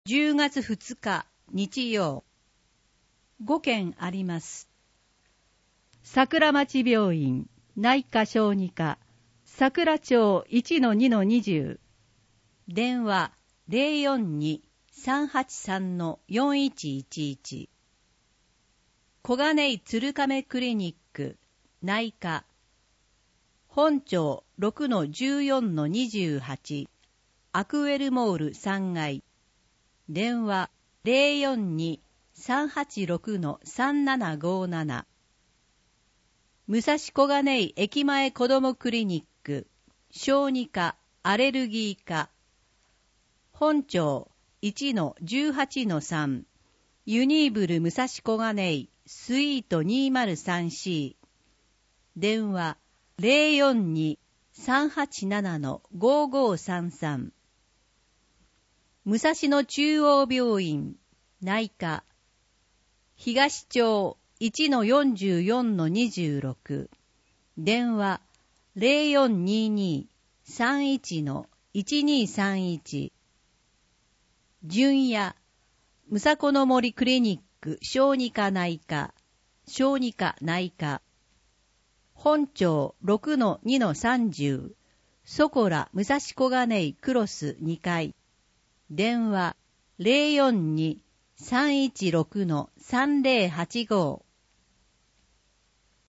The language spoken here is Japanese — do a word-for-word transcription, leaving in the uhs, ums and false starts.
じゅうがつふつか日曜、ごけんあります。桜町病院内科小児科桜町 いちのにのにじゅう、 電話 ゼロよんに さんはちさん よんいちいちいち、 小金井鶴亀クリニック内科本町 ろくのじゅうよんのにじゅうはち、 アクエルモールさんがい、電話 ゼロよんに さんはちろく さんななごなな、 武蔵小金井駅前子どもクリニック小児科アレルギー科本町 いちのじゅうはちのさん、 ユニーブル武蔵小金井スイート にーまるさんシー、 電話 ゼロよんに さんはちなな ごごさんさん、武蔵野中央病院内科東町 いちのよんじゅうよんのにじゅうろく、 電話 ゼロよんにに さんいちのいちにさんいち、 純也むさこの森クリニック小児科内科小児科内科本町 ろくのにのさんじゅう、 そこら武蔵小金井クロスにかい、電話 ゼロよんに さんいちろく さんゼロはちご